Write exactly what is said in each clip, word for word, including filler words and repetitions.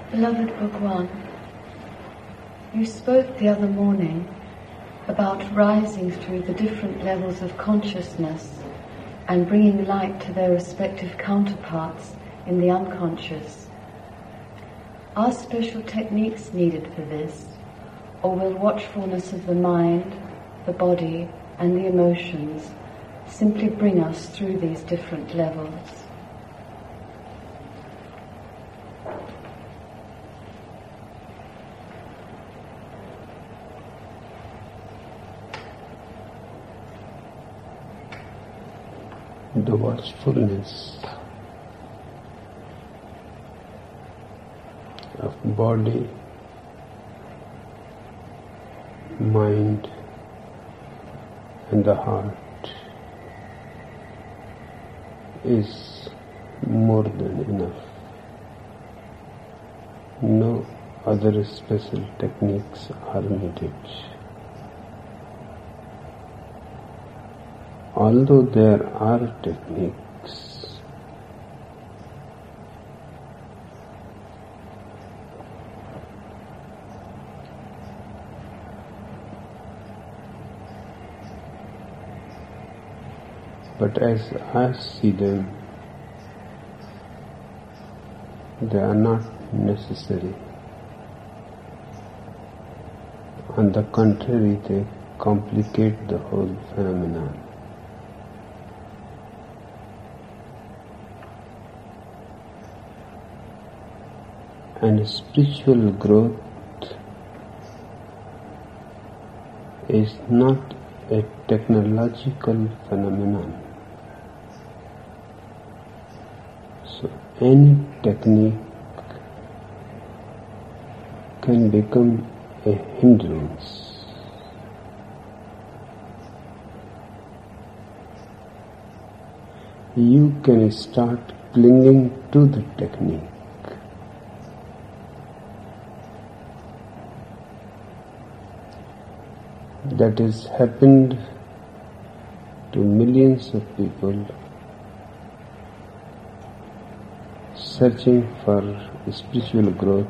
Beloved Bhagwan, you spoke the other morning about rising through the different levels of consciousness and bringing light to their respective counterparts in the unconscious. Are special techniques needed for this, or will watchfulness of the mind, the body, and the emotions simply bring us through these different levels? The watchfulness of body, mind, and the heart is more than enough. No other special techniques are needed. Although there are techniques, but as I see them, they are not necessary. On the contrary, they complicate the whole phenomenon. And spiritual growth is not a technological phenomenon. So any technique can become a hindrance. You can start clinging to the technique. That has happened to millions of people searching for spiritual growth.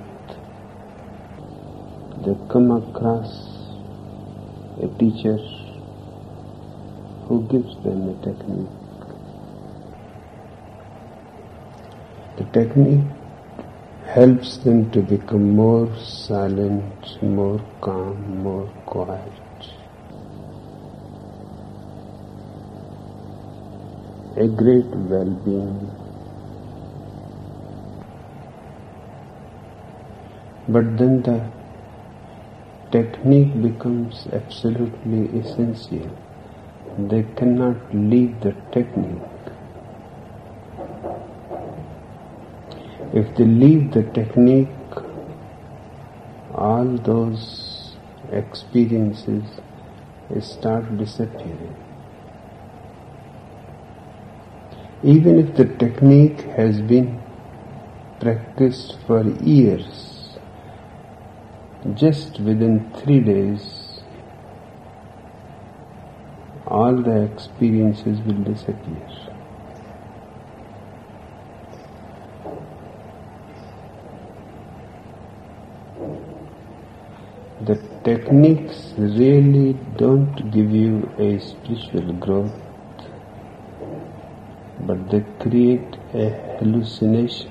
They come across a teacher who gives them a technique. The technique helps them to become more silent, more calm, more quiet. A great well-being. But then the technique becomes absolutely essential. They cannot leave the technique. If they leave the technique, all those experiences start disappearing. Even if the technique has been practiced for years, just within three days, all the experiences will disappear. The techniques really don't give you a spiritual growth, but they create a hallucination.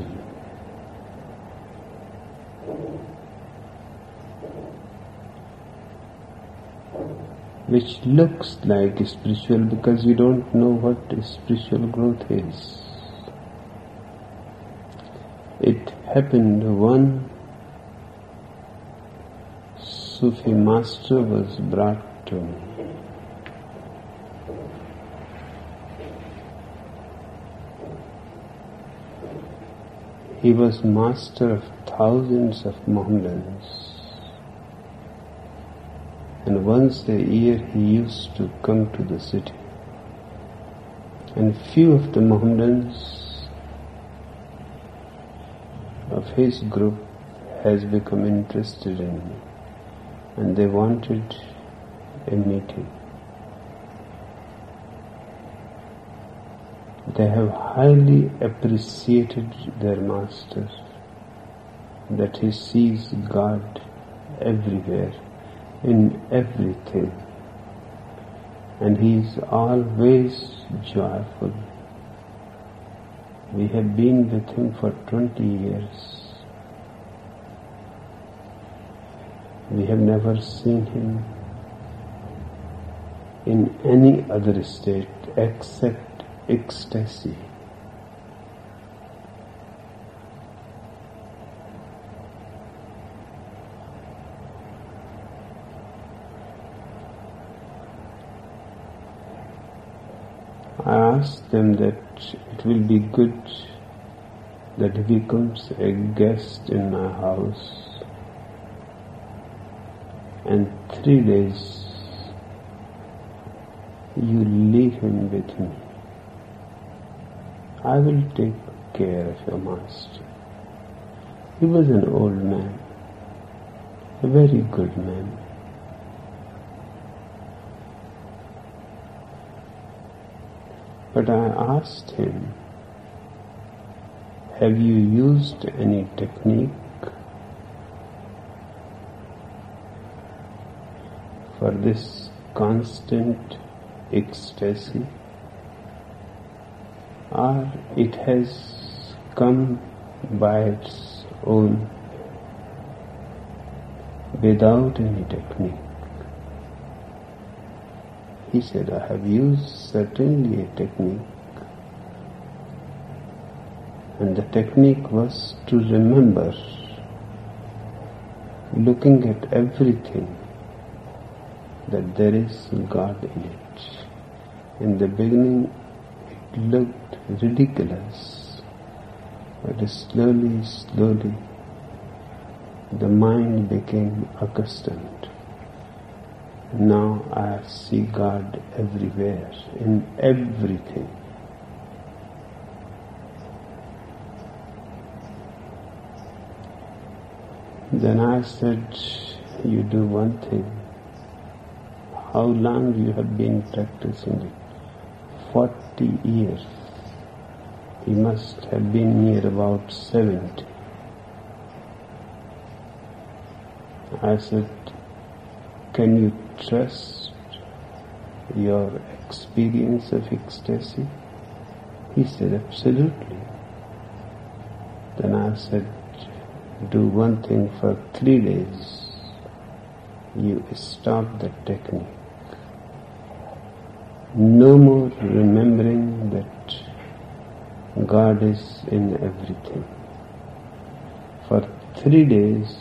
Which looks like spiritual because you don't know what spiritual growth is. It happened one Sufi master was brought to me. He was master of thousands of Mohammedans, and once a year he used to come to the city. And few of the Mohammedans of his group has become interested in me, and they wanted a meeting. They have highly appreciated their master, that he sees God everywhere, in everything, and he is always joyful. We have been with him for twenty years. We have never seen him in any other state except ecstasy. I asked them that it will be good that he becomes a guest in my house, and three days you leave him with me. I will take care of your master. He was an old man, a very good man. But I asked him, have you used any technique for this constant ecstasy, or it has come by its own without any technique? He said, I have used certainly a technique, and the technique was to remember, looking at everything, that there is God in it. In the beginning it looked ridiculous, but slowly, slowly the mind became accustomed. Now I see God everywhere, in everything. Then I said, you do one thing. How long you have been practicing it? Forty years. He must have been near about seventy. I said, can you trust your experience of ecstasy? He said, absolutely. Then I said, do one thing for three days. You stop the technique. No more remembering that God is in everything. For three days,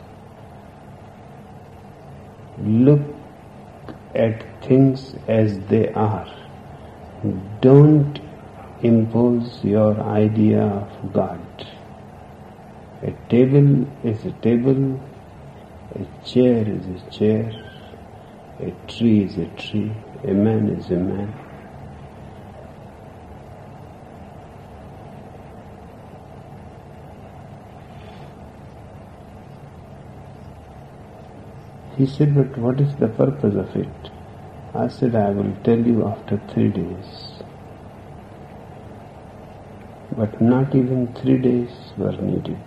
look at things as they are. Don't impose your idea of God. A table is a table, a chair is a chair, a tree is a tree, a man is a man. He said, but what is the purpose of it? I said, I will tell you after three days. But not even three days were needed.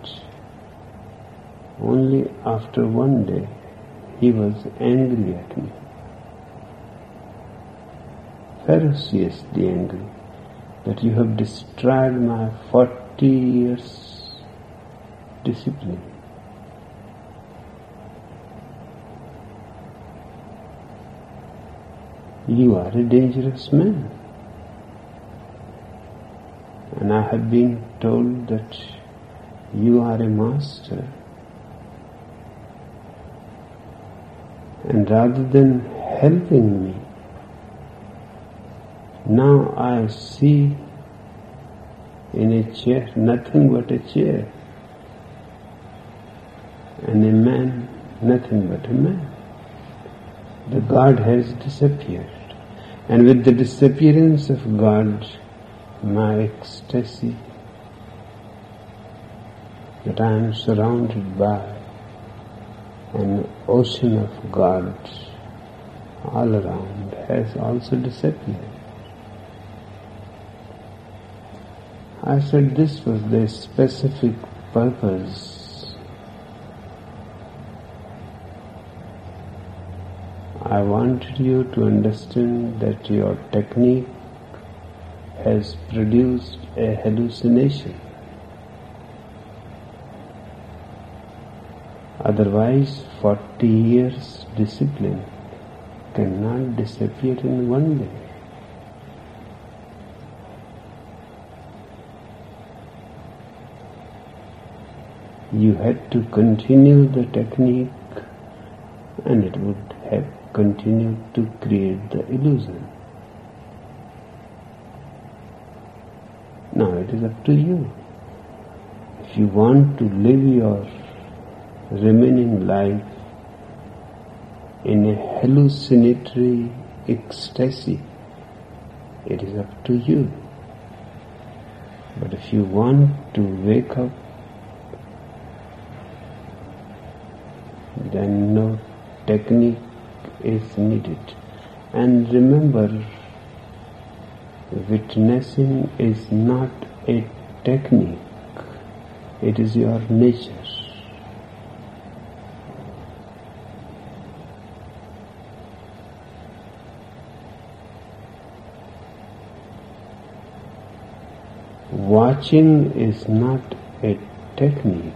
Only after one day he was angry at me. Ferociously angry that you have destroyed my forty years discipline. You are a dangerous man. And I have been told that you are a master. And rather than helping me, now I see in a chair nothing but a chair, and a man nothing but a man. The God has disappeared, and with the disappearance of God, my ecstasy that I am surrounded by an ocean of God all around has also disappeared. I said this was the specific purpose I want you to understand that your technique has produced a hallucination. Otherwise, forty years discipline cannot disappear in one day. You had to continue the technique, and it would have continued to create the illusion. Now it is up to you. If you want to live your remaining life in a hallucinatory ecstasy, it is up to you. But if you want to wake up, then no technique is needed. And remember, witnessing is not a technique, it is your nature. Watching is not a technique,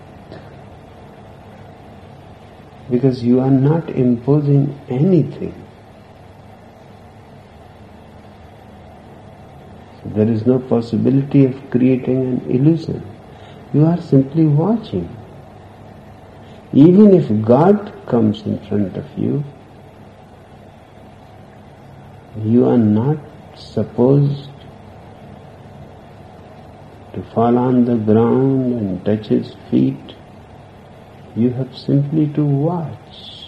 because you are not imposing anything. There is no possibility of creating an illusion. You are simply watching. Even if God comes in front of you, you are not supposed to fall on the ground and touch his feet. You have simply to watch.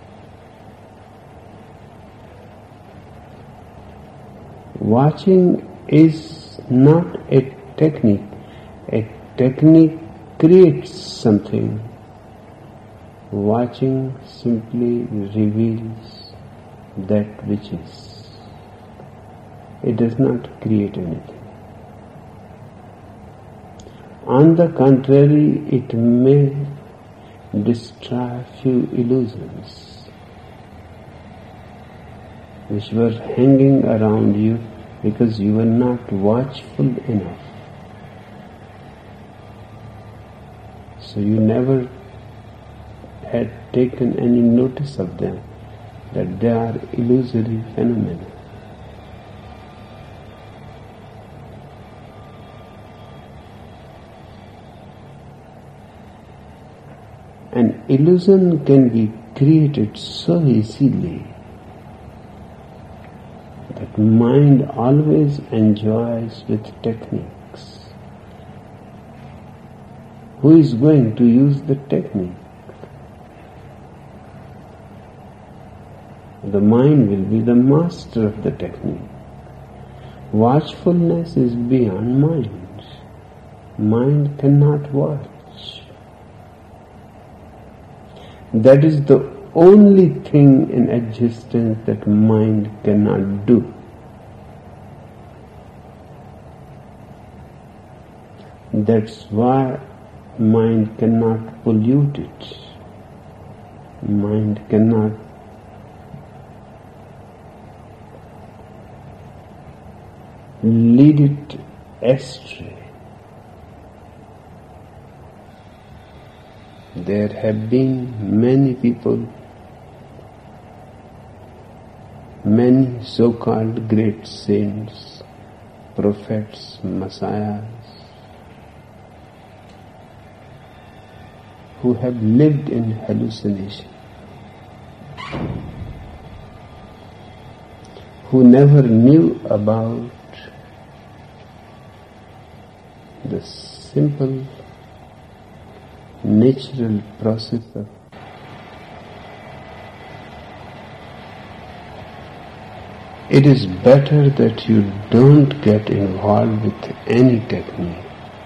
Watching is not a technique. A technique creates something. Watching simply reveals that which is. It does not create anything. On the contrary, it may destroy few illusions which were hanging around you because you were not watchful enough. So you never had taken any notice of them, that they are illusory phenomena. An illusion can be created so easily that mind always enjoys with techniques. Who is going to use the technique? The mind will be the master of the technique. Watchfulness is beyond mind. Mind cannot watch. That is the only thing in existence that mind cannot do. That's why mind cannot pollute it. Mind cannot lead it astray. There have been many people, many so-called great saints, prophets, messiahs, who have lived in hallucination, who never knew about the simple natural process of it is better that you don't get involved with any technique.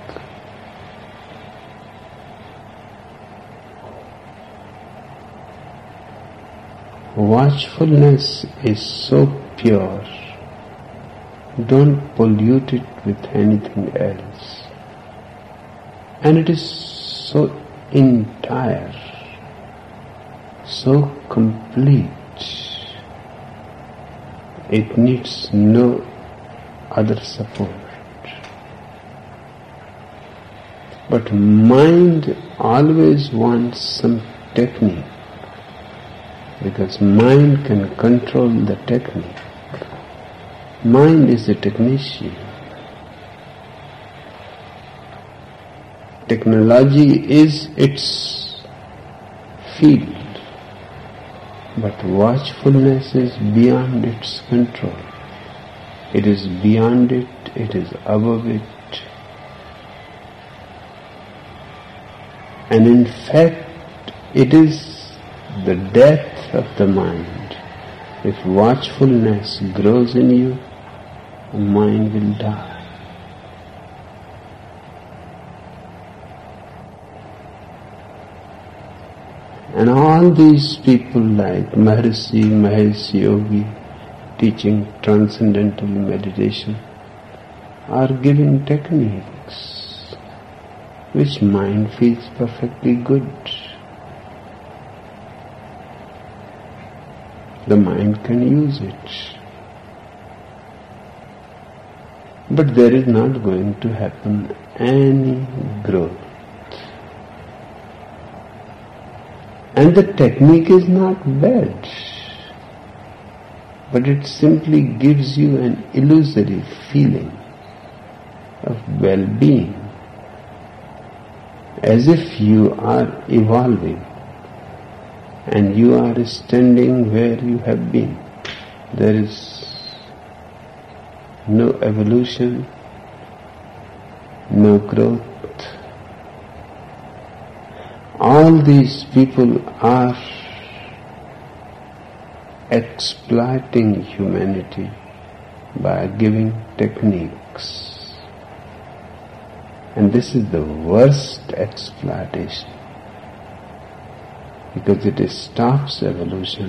Watchfulness is so pure. Don't pollute it with anything else. And it is so entire, so complete, It needs no other support. But mind always wants some technique, because mind can control the technique. Mind is a technician. Technology is its field, but watchfulness is beyond its control. It is beyond it, it is above it. And in fact, it is the death of the mind. If watchfulness grows in you, the mind will die. And all these people like Maharishi Mahesh Yogi teaching transcendental meditation are giving techniques which mind feels perfectly good. The mind can use it. But there is not going to happen any growth. And the technique is not bad, but it simply gives you an illusory feeling of well-being, as if you are evolving and you are standing where you have been. There is no evolution, no growth. All these people are exploiting humanity by giving techniques. And this is the worst exploitation, because it stops evolution.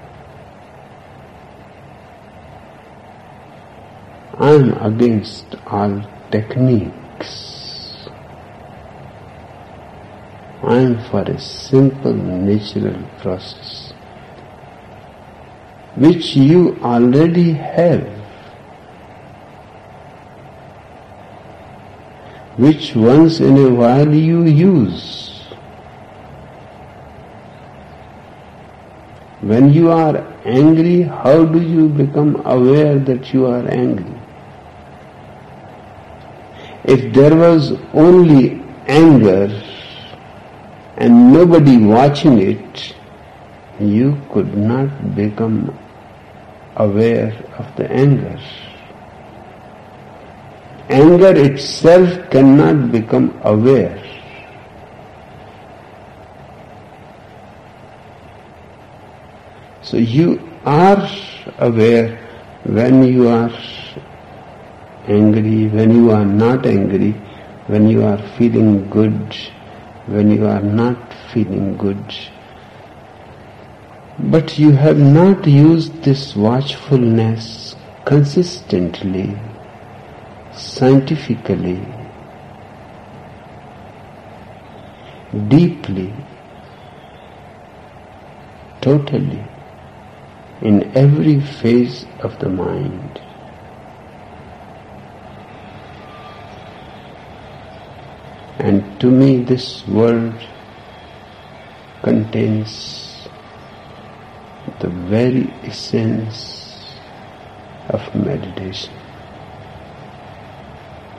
I am against all techniques. I am for a simple natural process which you already have, which once in a while you use. When you are angry, how do you become aware that you are angry? If there was only anger and nobody watching it, you could not become aware of the anger. Anger itself cannot become aware. So you are aware when you are angry, when you are not angry, when you are feeling good, when you are not feeling good. But you have not used this watchfulness consistently, scientifically, deeply, totally, in every phase of the mind. And to me this world contains the very essence of meditation.